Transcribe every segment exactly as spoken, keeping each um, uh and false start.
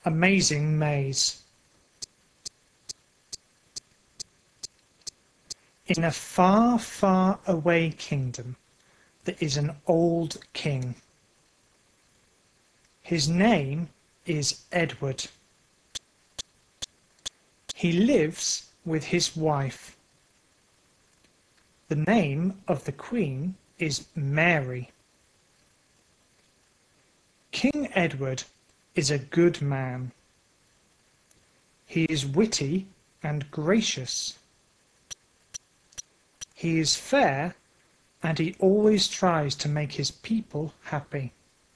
amazing maze. In a far, far away kingdom, there is an old king. His name is Edward. He lives with his wife. The name of the Queen is Mary. King Edward is a good man. He is witty and gracious. He is fair, and he always tries to make his people happy.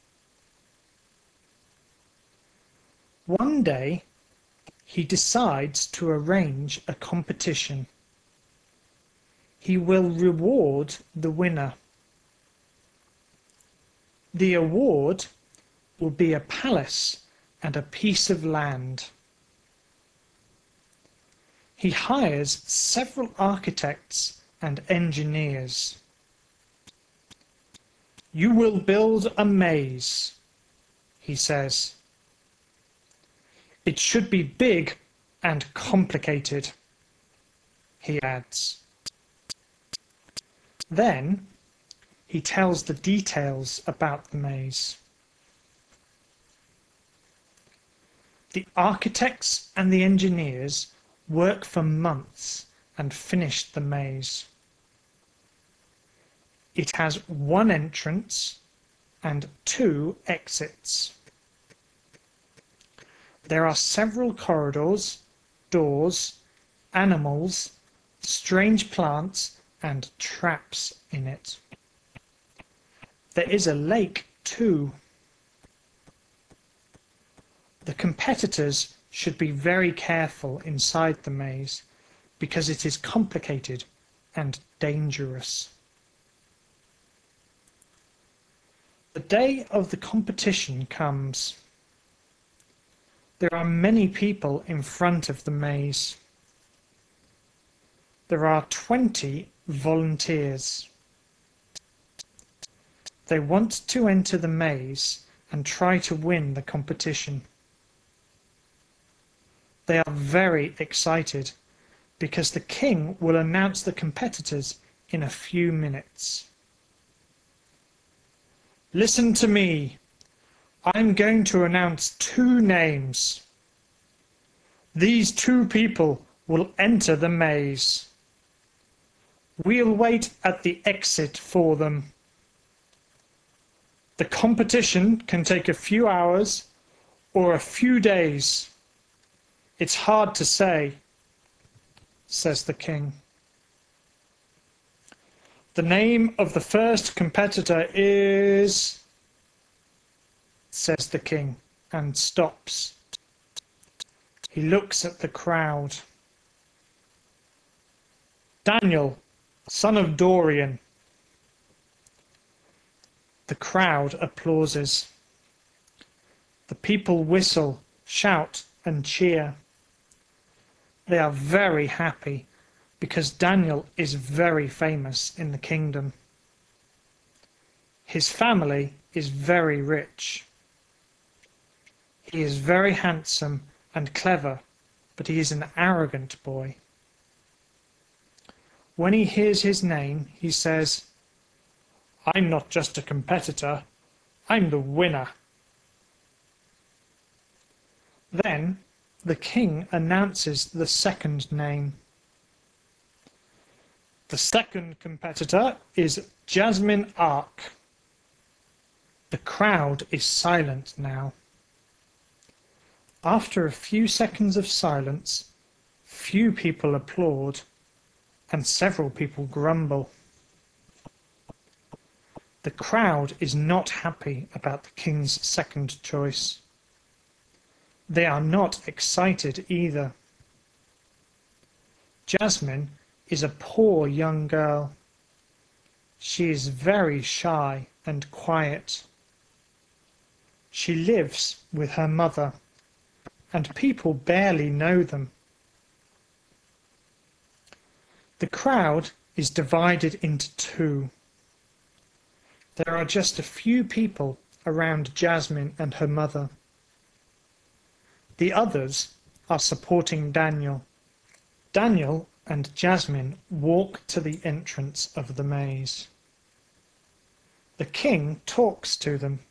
One day, he decides to arrange a competition. He will reward the winner. The award will be a palace and a piece of land. He hires several architects and engineers. "You will build a maze," he says. "It should be big and complicated," he adds. Then he tells the details about the maze. The architects and the engineers work for months and finish the maze. It has one entrance and two exits. There are several corridors, doors, animals, strange plants, and traps in it. There is a lake too. The competitors should be very careful inside the maze because it is complicated and dangerous. The day of the competition comes. There are many people in front of the maze. There are twenty volunteers. They want to enter the maze and try to win the competition. They are very excited because the king will announce the competitors in a few minutes. "Listen to me. I'm going to announce two names. These two people will enter the maze. We'll wait at the exit for them. The competition can take a few hours or a few days. It's hard to say," says the king. "The name of the first competitor is," says the king, and stops. He looks at the crowd. "Daniel, son of Dorian." The crowd applauses. The people whistle, shout, and cheer. They are very happy because Daniel is very famous in the kingdom. His family is very rich. He is very handsome and clever, but he is an arrogant boy. When he hears his name, he says, "I'm not just a competitor, I'm the winner." Then the king announces the second name. The second competitor is Jasmine Ark. The crowd is silent now. After a few seconds of silence, few people applaud and several people grumble. The crowd is not happy about the king's second choice. They are not excited either. Jasmine is a poor young girl. She is very shy and quiet. She lives with her mother, and people barely know them. The crowd is divided into two. There are just a few people around Jasmine and her mother. The others are supporting Daniel. Daniel and Jasmine walk to the entrance of the maze. The king talks to them.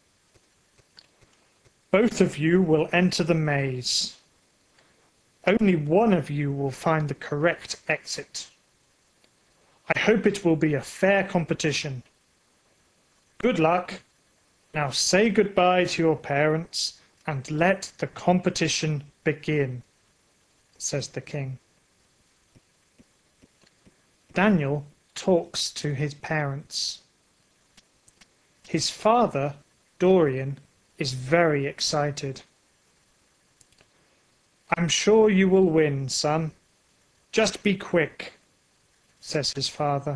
Both of you will enter the maze. Only one of you will find the correct exit. I hope it will be a fair competition. Good luck. Now say goodbye to your parents and let the competition begin, says the king. Daniel talks to his parents. His father, Dorian, is very excited. I'm sure you will win, son. Just be quick, says his father.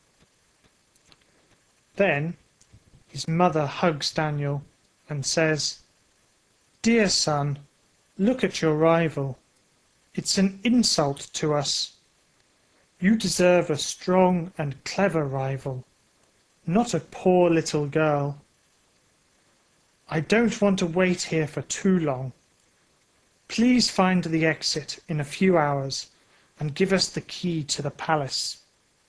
Then his mother hugs Daniel and says, Dear son, look at your rival. It's an insult to us. You deserve a strong and clever rival, not a poor little girl. I don't want to wait here for too long. Please find the exit in a few hours and give us the key to the palace.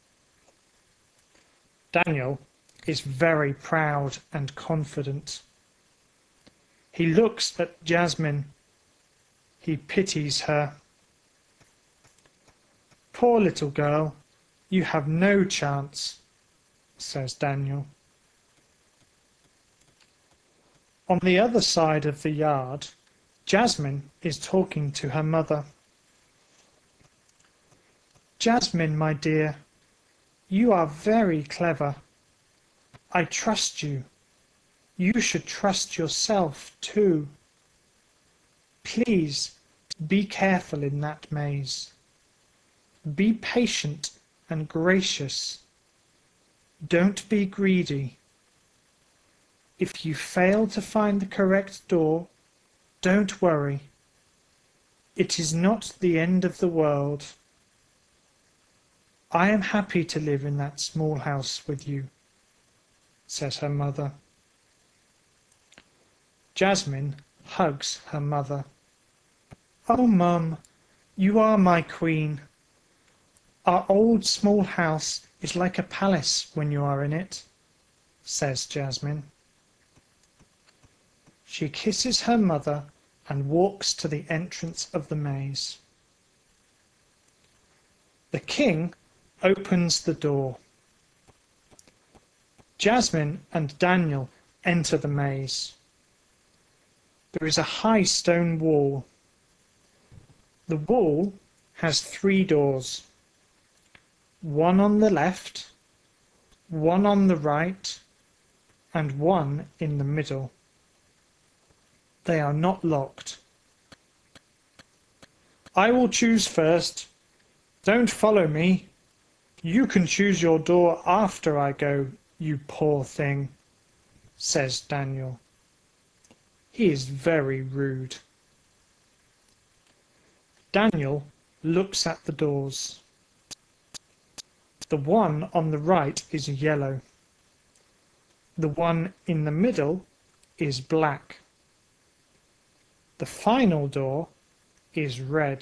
Daniel is very proud and confident. He looks at Jasmine. He pities her. Poor little girl, you have no chance, says Daniel. On the other side of the yard, Jasmine is talking to her mother. Jasmine, my dear, you are very clever. I trust you. You should trust yourself too. Please be careful in that maze. Be patient and gracious. Don't be greedy. If you fail to find the correct door, don't worry. It is not the end of the world. I am happy to live in that small house with you, says her mother. Jasmine hugs her mother. Oh, Mum, you are my queen. Our old small house is like a palace when you are in it, says Jasmine. She kisses her mother and walks to the entrance of the maze. The king opens the door. Jasmine and Daniel enter the maze. There is a high stone wall. The wall has three doors. One on the left, one on the right, and one in the middle. They are not locked. I will choose first. Don't follow me. You can choose your door after I go, you poor thing, says Daniel. He is very rude. Daniel looks at the doors. The one on the right is yellow. The one in the middle is black. The final door is red.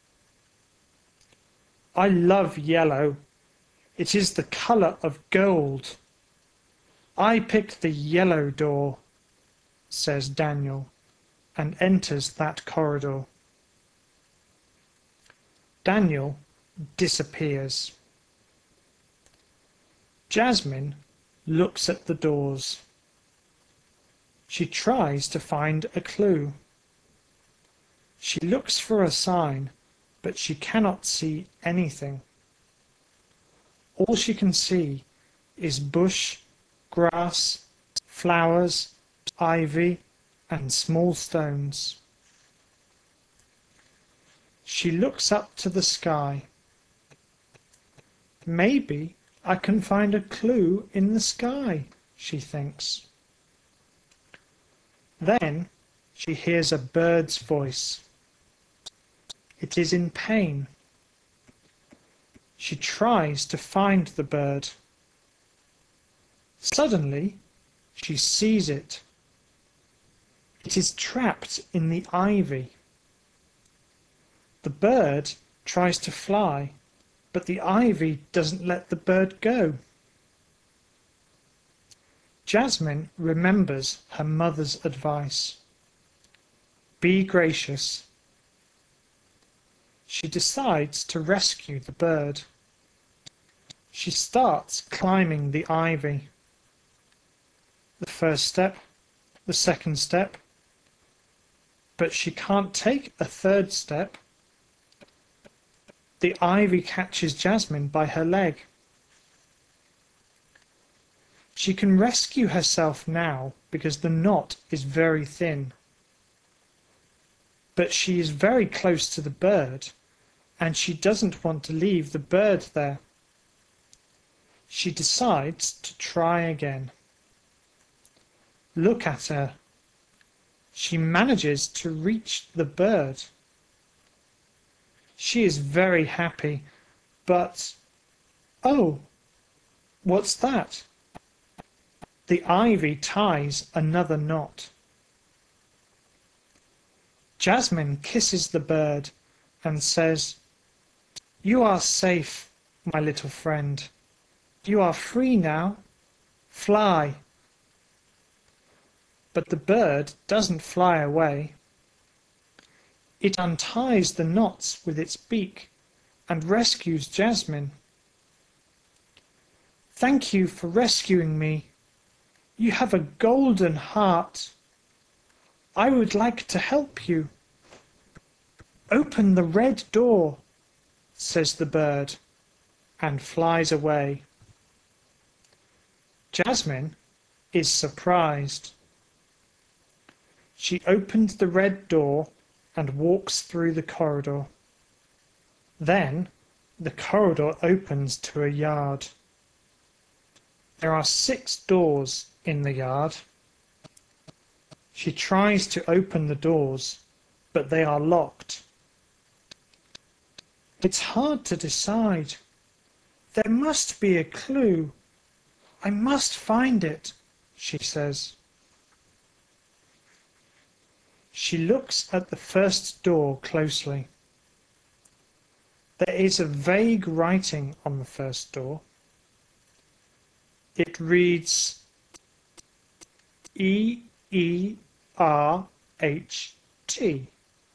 I love yellow. It is the colour of gold. I picked the yellow door, says Daniel, and enters that corridor. Daniel disappears. Jasmine looks at the doors. She tries to find a clue. She looks for a sign, but she cannot see anything. All she can see is bush, grass, flowers, ivy, and small stones. She looks up to the sky. Maybe I can find a clue in the sky, she thinks. Then she hears a bird's voice. It is in pain. She tries to find the bird. Suddenly, she sees it. It is trapped in the ivy. The bird tries to fly, but the ivy doesn't let the bird go. Jasmine remembers her mother's advice. Be gracious. She decides to rescue the bird. She starts climbing the ivy. The first step, the second step, but she can't take a third step. The ivy catches Jasmine by her leg. She can rescue herself now because the knot is very thin. But she is very close to the bird, and she doesn't want to leave the bird there. She decides to try again. Look at her. She manages to reach the bird. She is very happy, but oh, what's that? The ivy ties another knot. Jasmine kisses the bird and says, "You are safe, my little friend. You are free now. Fly." But the bird doesn't fly away. It unties the knots with its beak and rescues Jasmine. "Thank you for rescuing me. You have a golden heart. I would like to help you." "Open the red door," says the bird, and flies away. Jasmine is surprised. She opens the red door and walks through the corridor. Then the corridor opens to a yard. There are six doors in the yard. She tries to open the doors, but they are locked. It's hard to decide. There must be a clue. I must find it, she says. She looks at the first door closely. There is a vague writing on the first door. It reads E E R H T.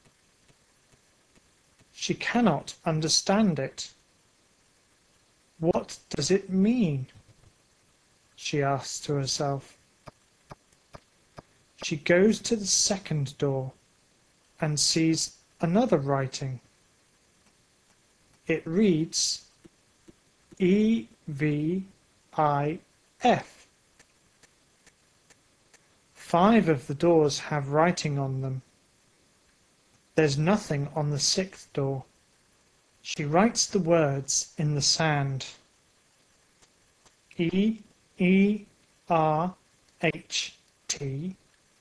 She cannot understand it. What does it mean? She asks to herself. She goes to the second door and sees another writing. It reads E V I F. Five of the doors have writing on them. There's nothing on the sixth door. She writes the words in the sand. E E R H T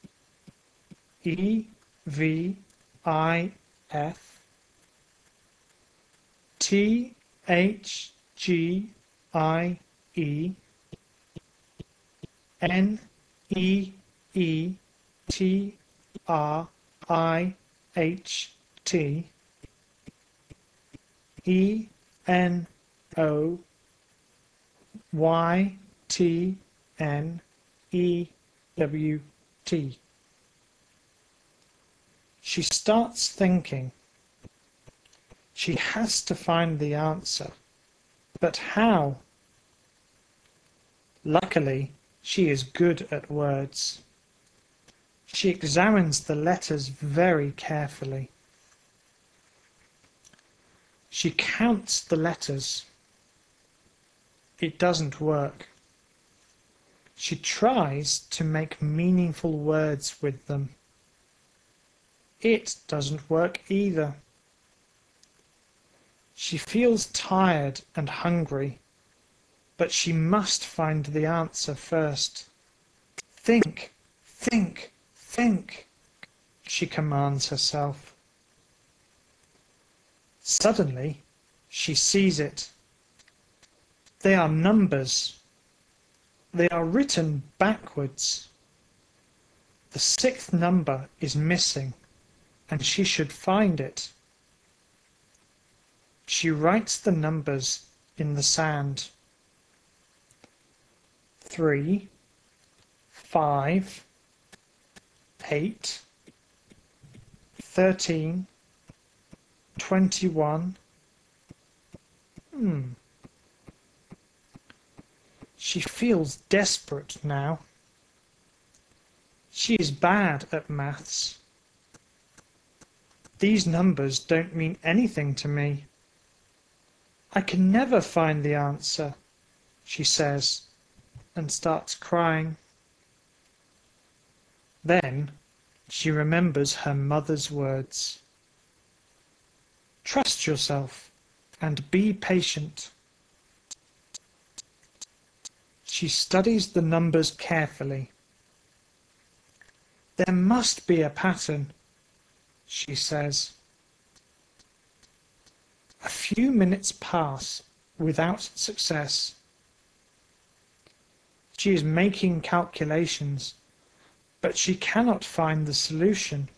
E V I F T H G I E N E E T R I H T E N O Y T N E W T. She starts thinking. She has to find the answer. But how? Luckily, she is good at words. She examines the letters very carefully. She counts the letters. It doesn't work. She tries to make meaningful words with them. It doesn't work either. She feels tired and hungry, but she must find the answer first. Think, think, think, she commands herself. Suddenly, she sees it. They are numbers. They are written backwards. The sixth number is missing, and she should find it. She writes the numbers in the sand. Three, five, eight, thirteen, twenty-one. Hmm. She feels desperate now. She is bad at maths. These numbers don't mean anything to me. I can never find the answer, she says, and starts crying. Then she remembers her mother's words. Trust yourself and be patient. She studies the numbers carefully. There must be a pattern, she says. A few minutes pass without success. She is making calculations, but she cannot find the solution.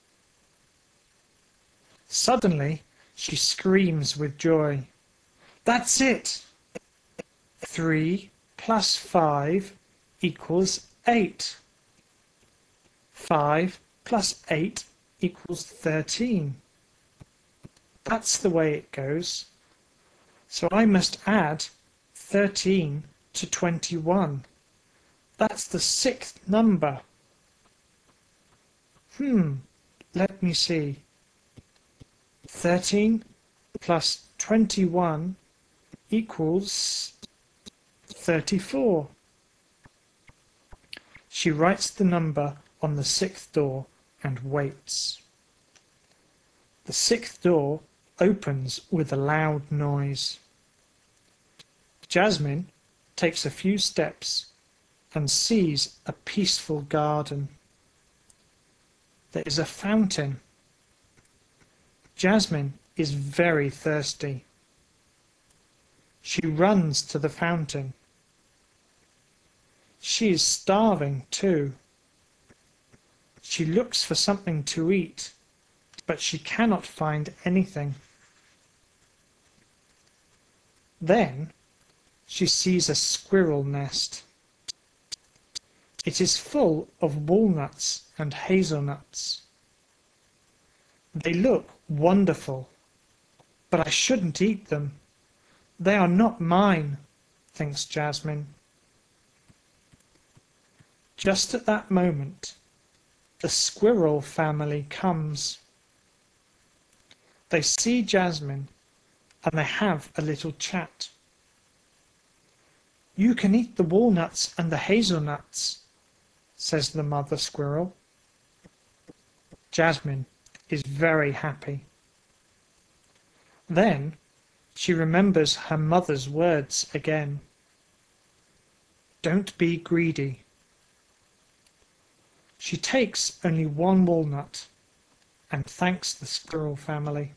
Suddenly, she screams with joy. That's it! Three plus five equals eight. Five plus eight equals thirteen. That's the way it goes. So I must add thirteen to twenty-one. That's the sixth number. Hmm, let me see. thirteen plus twenty-one equals thirty-four. She writes the number on the sixth door and waits. The sixth door opens with a loud noise. Jasmine takes a few steps and sees a peaceful garden. There is a fountain. Jasmine is very thirsty. She runs to the fountain. She is starving too. She looks for something to eat, but she cannot find anything. Then she sees a squirrel nest. It is full of walnuts and hazelnuts. They look wonderful, but I shouldn't eat them. They are not mine, thinks Jasmine. Just at that moment, the squirrel family comes. They see Jasmine and they have a little chat. You can eat the walnuts and the hazelnuts, says the mother squirrel. Jasmine is very happy. Then she remembers her mother's words again. Don't be greedy. She takes only one walnut and thanks the squirrel family.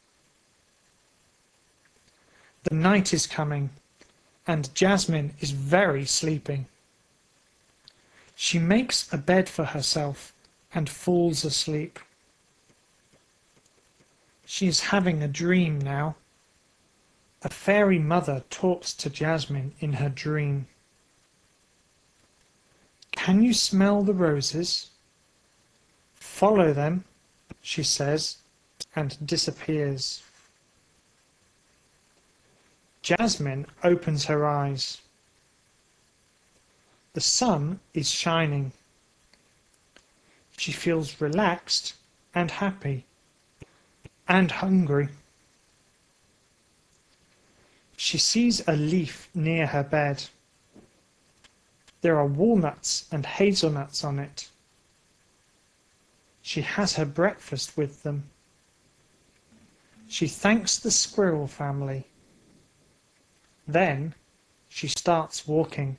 The night is coming and Jasmine is very sleepy. She makes a bed for herself and falls asleep. She is having a dream now. A fairy mother talks to Jasmine in her dream. Can you smell the roses? Follow them, she says, and disappears. Jasmine opens her eyes. The sun is shining. She feels relaxed and happy and hungry. She sees a leaf near her bed. There are walnuts and hazelnuts on it. She has her breakfast with them. She thanks the squirrel family. Then she starts walking.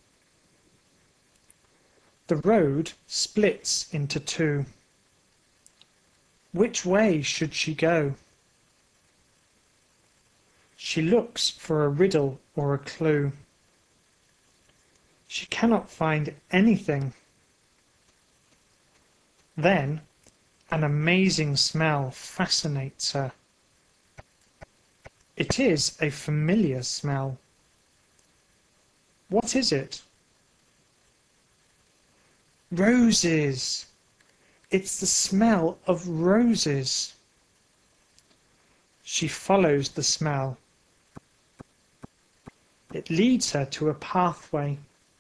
The road splits into two. Which way should she go? She looks for a riddle or a clue. She cannot find anything. Then an amazing smell fascinates her. It is a familiar smell. What is it? Roses! It's the smell of roses. She follows the smell. It leads her to a pathway.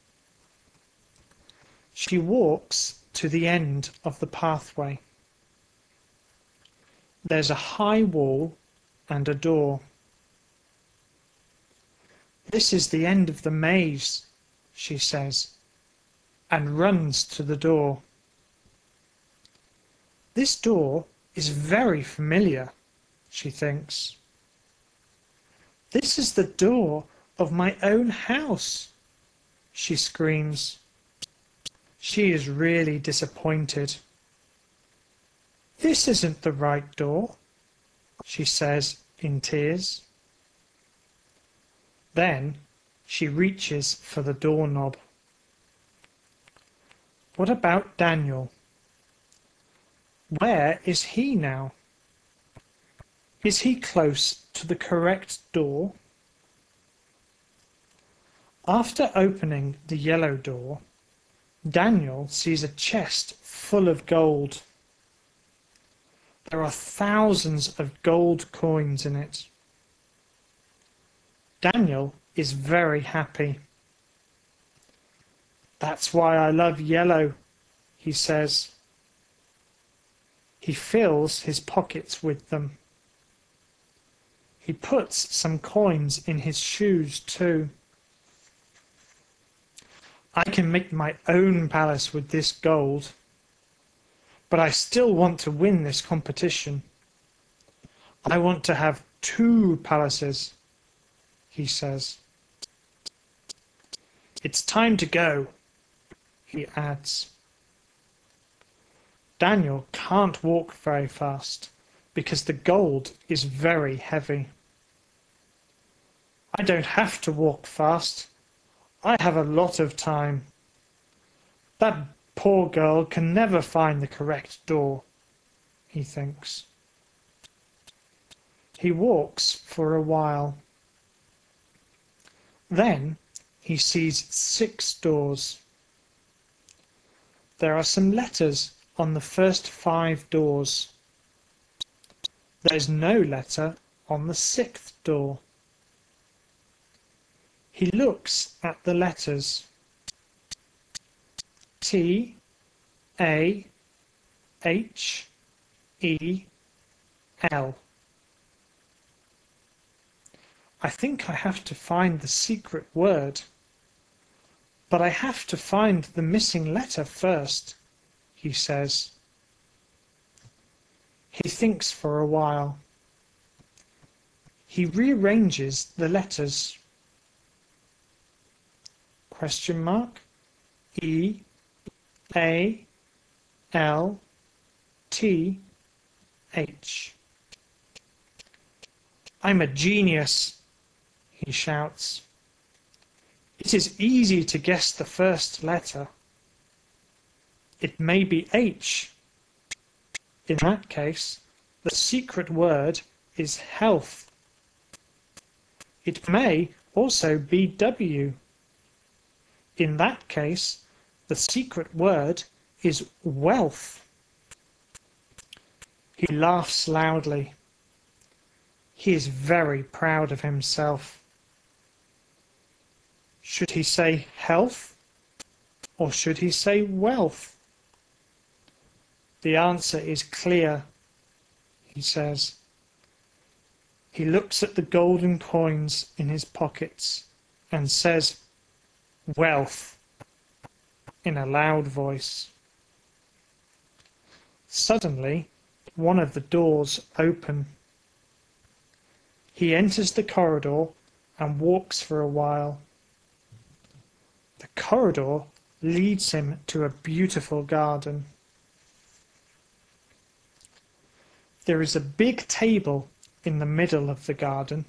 She walks to the end of the pathway. There's a high wall and a door. This is the end of the maze, she says, and runs to the door. This door is very familiar, she thinks. This is the door of my own house, she screams. She is really disappointed. This isn't the right door, she says in tears. Then she reaches for the doorknob. What about Daniel? Where is he now? Is he close to the correct door? After opening the yellow door, Daniel sees a chest full of gold. There are thousands of gold coins in it. Daniel is very happy. That's why I love yellow, he says. He fills his pockets with them. He puts some coins in his shoes too. I can make my own palace with this gold, but I still want to win this competition. I want to have two palaces, he says. It's time to go, he adds. Daniel can't walk very fast because the gold is very heavy. I don't have to walk fast. I have a lot of time. That poor girl can never find the correct door, he thinks. He walks for a while. Then he sees six doors. There are some letters on the first five doors. There's no letter on the sixth door. He looks at the letters. T, A, H, E, L. I think I have to find the secret word, but I have to find the missing letter first, he says. He thinks for a while. He rearranges the letters. Question mark, E, A, L, T, H. I'm a genius, he shouts. It is easy to guess the first letter. It may be H. In that case, the secret word is health. It may also be W. In that case, the secret word is wealth. He laughs loudly. He is very proud of himself. Should he say health or should he say wealth? The answer is clear, he says. He looks at the golden coins in his pockets and says, wealth, in a loud voice. Suddenly, one of the doors opens. He enters the corridor and walks for a while. The corridor leads him to a beautiful garden. There is a big table in the middle of the garden.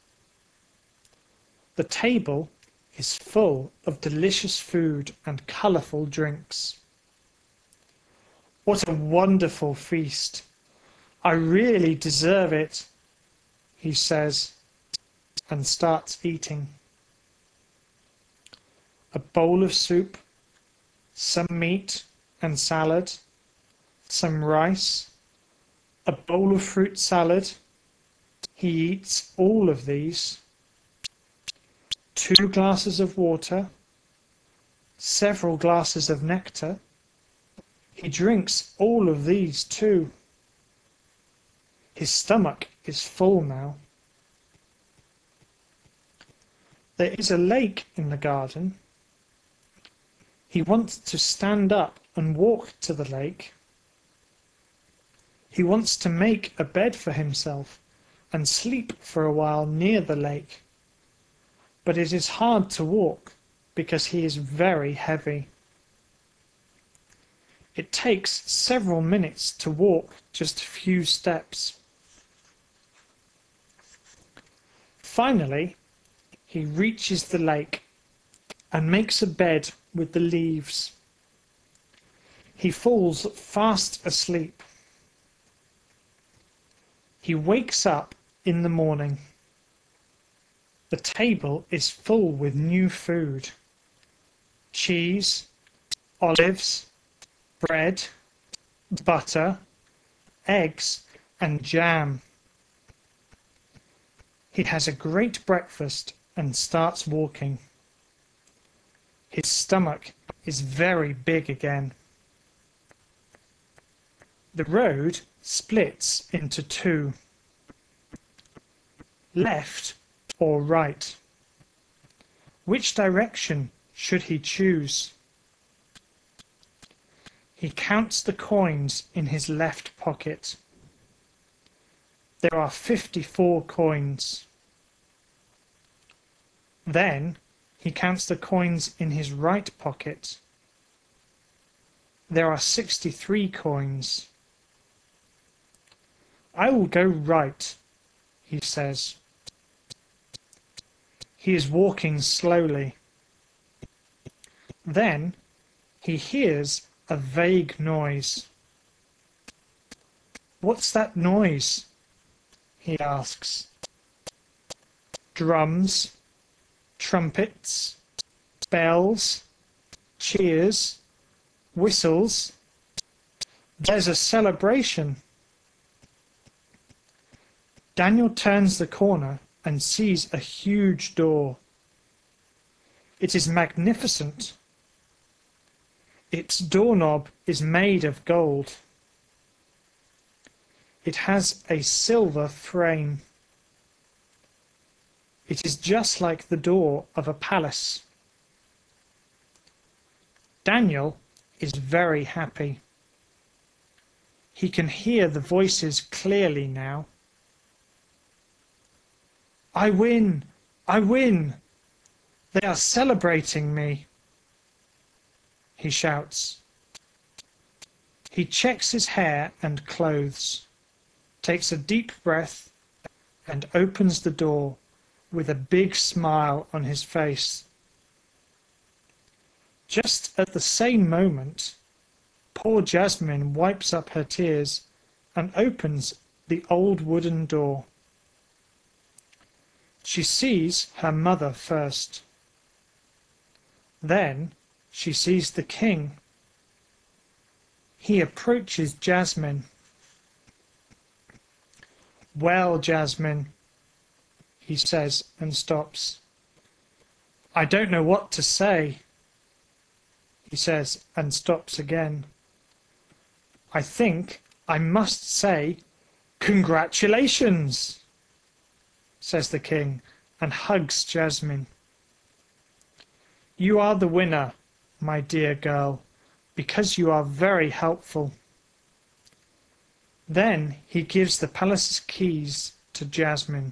The table is full of delicious food and colourful drinks. What a wonderful feast! I really deserve it, he says, and starts eating. A bowl of soup, some meat and salad, some rice, a bowl of fruit salad. He eats all of these. Two glasses of water, several glasses of nectar. He drinks all of these too. His stomach is full now. There is a lake in the garden. He wants to stand up and walk to the lake. He wants to make a bed for himself and sleep for a while near the lake. But it is hard to walk because he is very heavy. It takes several minutes to walk just a few steps. Finally, he reaches the lake and makes a bed with the leaves. He falls fast asleep. He wakes up in the morning. The table is full with new food. Cheese, olives, bread, butter, eggs, and jam. He has a great breakfast and starts walking. His stomach is very big again. The road splits into two. Left or right? Which direction should he choose? He counts the coins in his left pocket. There are fifty-four coins. Then he counts the coins in his right pocket. There are sixty-three coins. I will go right, he says. He is walking slowly. Then he hears a vague noise. What's that noise? He asks. Drums, trumpets, bells, cheers, whistles. There's a celebration. Daniel turns the corner and sees a huge door. It is magnificent. Its doorknob is made of gold. It has a silver frame. It is just like the door of a palace. Daniel is very happy. He can hear the voices clearly now. I win! I win! They are celebrating me! He shouts. He checks his hair and clothes, takes a deep breath, and opens the door with a big smile on his face. Just at the same moment, poor Jasmine wipes up her tears and opens the old wooden door. She sees her mother first. Then she sees the king. He approaches Jasmine. Well, Jasmine, he says and stops. I don't know what to say, he says and stops again. I think I must say congratulations, says the king and hugs Jasmine. You are the winner, my dear girl, because you are very helpful. Then he gives the palace's keys to Jasmine.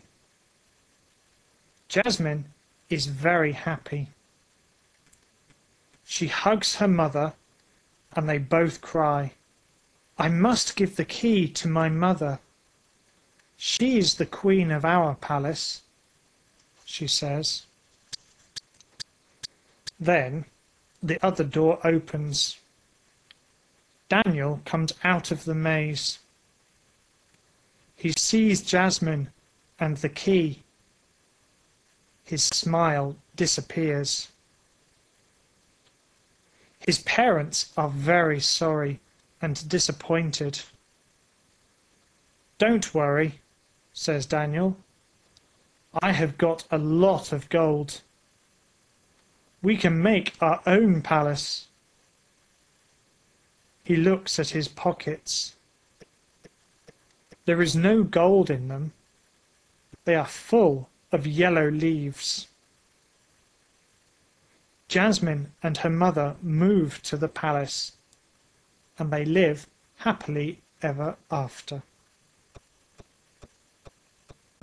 Jasmine is very happy. She hugs her mother and they both cry. I must give the key to my mother. She is the queen of our palace, she says. Then the other door opens. Daniel comes out of the maze. He sees Jasmine and the key. His smile disappears. His parents are very sorry and disappointed. "Don't worry," says Daniel. "I have got a lot of gold. We can make our own palace." He looks at his pockets. There is no gold in them. They are full of yellow leaves. Jasmine and her mother move to the palace, and they live happily ever after.